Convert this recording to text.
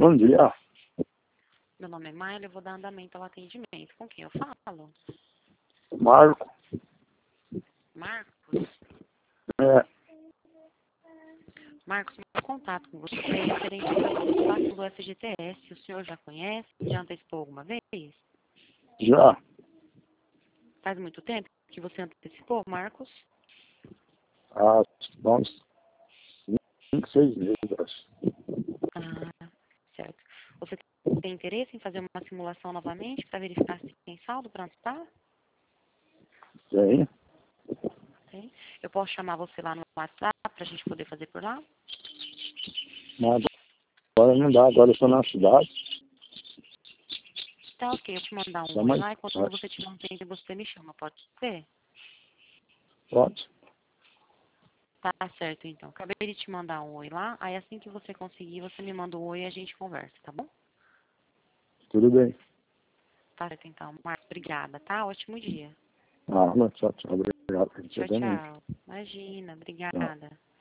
Bom dia. Meu nome é Maia, eu vou dar andamento ao atendimento. Com quem eu falo? Marco. Marcos? É, Marcos, meu contato com você é referente à situação do FGTS. O senhor já conhece? Já antecipou alguma vez? já. Faz muito tempo que você antecipou, Marcos? Há uns 5, 6 meses, acho. Ah, certo. Você tem interesse em fazer uma simulação novamente para verificar se tem saldo para antecipar? Tem. Tem. Eu posso chamar você lá no WhatsApp para a gente poder fazer por lá? Mas agora não dá. Agora eu estou na cidade. Tá ok, eu te mandar Dá um oi mais lá e quando tarde. você tiver um tempo você me chama, pode ser? Pode? Tá certo, então. Acabei de te mandar um oi lá, aí assim que você conseguir, você me manda um oi e a gente conversa, tá bom? Tudo bem. Tá certo, então. Marcos, obrigada, tá? Ótimo dia. Ah, tchau, tchau. Obrigado. Você Tchau, também. tchau. Imagina, Tchau. obrigada.